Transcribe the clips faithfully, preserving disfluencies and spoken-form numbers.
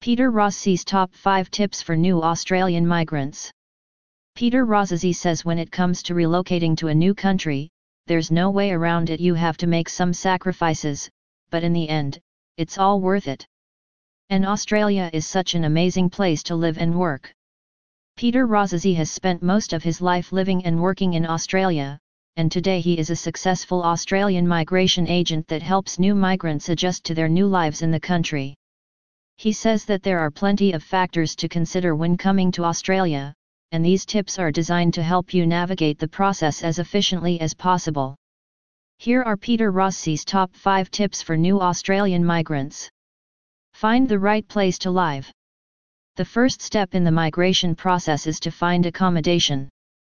Peter Rossi's top five tips for new Australian migrants. Peter Rossi says when it comes to relocating to a new country, there's no way around it. You have to make some sacrifices, but in the end, it's all worth it. And Australia is such an amazing place to live and work. Peter Rossi has spent most of his life living and working in Australia, and today he is a successful Australian migration agent that helps new migrants adjust to their new lives in the country. He says that there are plenty of factors to consider when coming to Australia, and these tips are designed to help you navigate the process as efficiently as possible. Here are Peter Rossi's top five tips for new Australian migrants. Find the right place to live. The first step in the migration process is to find accommodation.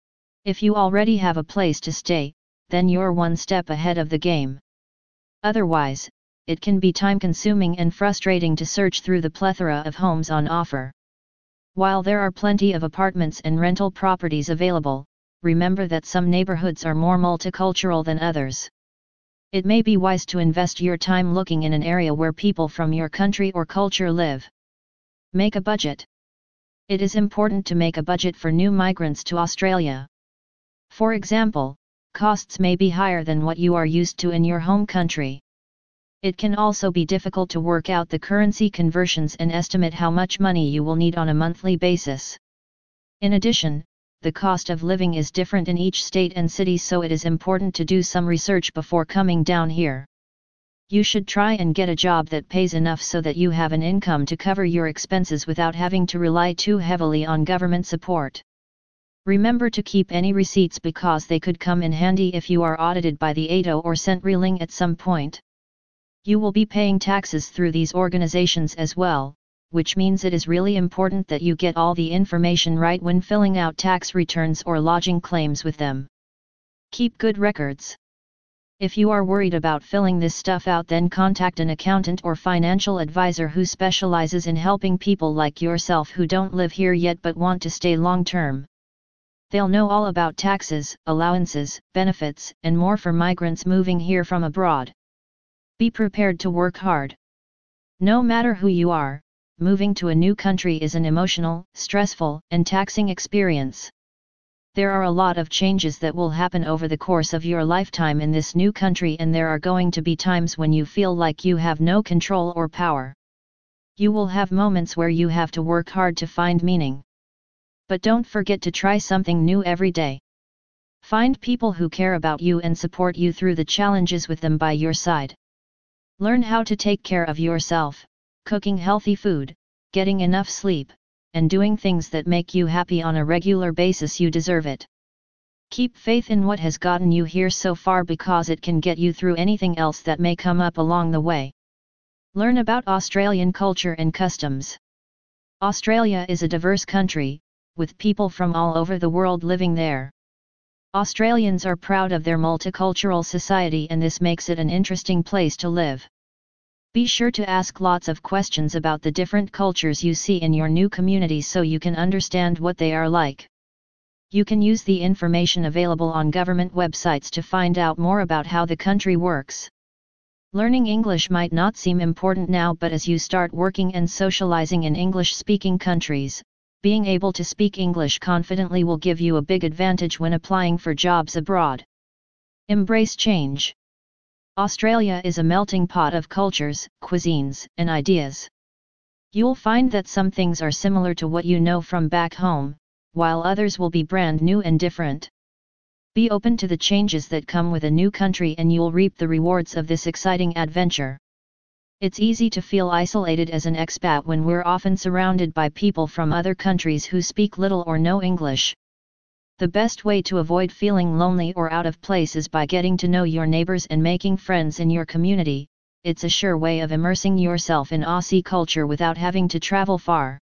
If you already have a place to stay, then you're one step ahead of the game. Otherwise, it can be time-consuming and frustrating to search through the plethora of homes on offer. While there are plenty of apartments and rental properties available, remember that some neighborhoods are more multicultural than others. It may be wise to invest your time looking in an area where people from your country or culture live. Make a budget. It is important to make a budget for new migrants to Australia. For example, costs may be higher than what you are used to in your home country. It can also be difficult to work out the currency conversions and estimate how much money you will need on a monthly basis. In addition, the cost of living is different in each state and city, so it is important to do some research before coming down here. You should try and get a job that pays enough so that you have an income to cover your expenses without having to rely too heavily on government support. Remember to keep any receipts because they could come in handy if you are audited by the A T O or Centrelink at some point. You will be paying taxes through these organizations as well, which means it is really important that you get all the information right when filling out tax returns or lodging claims with them. Keep good records. If you are worried about filling this stuff out, then contact an accountant or financial advisor who specializes in helping people like yourself who don't live here yet but want to stay long term. They'll know all about taxes, allowances, benefits, and more for migrants moving here from abroad. Be prepared to work hard. No matter who you are, moving to a new country is an emotional, stressful, and taxing experience. There are a lot of changes that will happen over the course of your lifetime in this new country, and there are going to be times when you feel like you have no control or power. You will have moments where you have to work hard to find meaning. But don't forget to try something new every day. Find people who care about you and support you through the challenges with them by your side. Learn how to take care of yourself, cooking healthy food, getting enough sleep, and doing things that make you happy on a regular basis. You deserve it. Keep faith in what has gotten you here so far because it can get you through anything else that may come up along the way. Learn about Australian culture and customs. Australia is a diverse country, with people from all over the world living there. Australians are proud of their multicultural society, and this makes it an interesting place to live. Be sure to ask lots of questions about the different cultures you see in your new community so you can understand what they are like. You can use the information available on government websites to find out more about how the country works. Learning English might not seem important now, but as you start working and socializing in English-speaking countries, being able to speak English confidently will give you a big advantage when applying for jobs abroad. Embrace change. Australia is a melting pot of cultures, cuisines, and ideas. You'll find that some things are similar to what you know from back home, while others will be brand new and different. Be open to the changes that come with a new country, and you'll reap the rewards of this exciting adventure. It's easy to feel isolated as an expat when we're often surrounded by people from other countries who speak little or no English. The best way to avoid feeling lonely or out of place is by getting to know your neighbors and making friends in your community. It's a sure way of immersing yourself in Aussie culture without having to travel far.